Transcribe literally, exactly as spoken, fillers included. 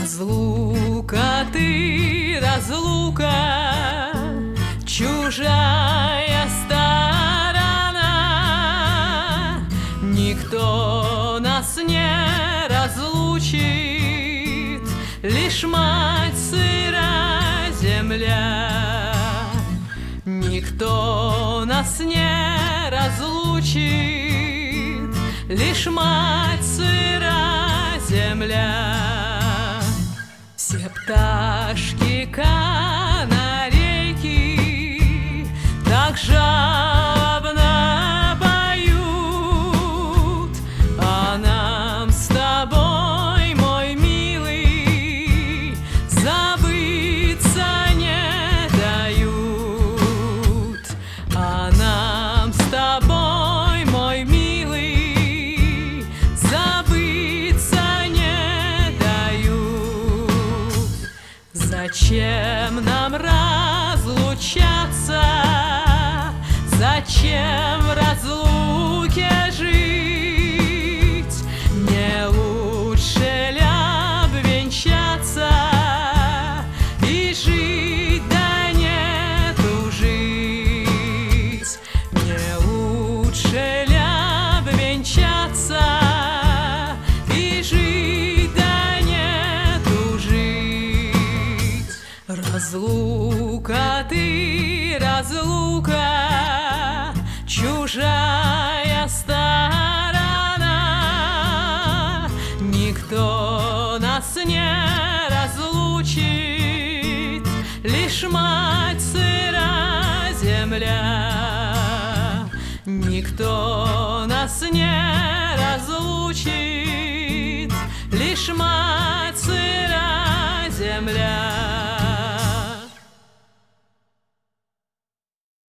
Разлука ты, разлука, чужая сторона. Никто нас не разлучит, лишь мать сыра земля. Никто нас не разлучит, лишь мать сыра земля. Все пташки канарейки так жалобно поют, а нам с тобой, мой милый, забыться не дают. А нам с тобой, мой милый, забыться не дают. Зачем нам разлучаться? Зачем в разлуке жить? Не лучше ли обвенчаться и жить, да не тужить? Не лучше ли обвенчаться и жить, да не тужить? Разлука ты, разлука, чужая сторона. Никто нас не разлучит, лишь мать сыра земля. Никто нас не разлучит,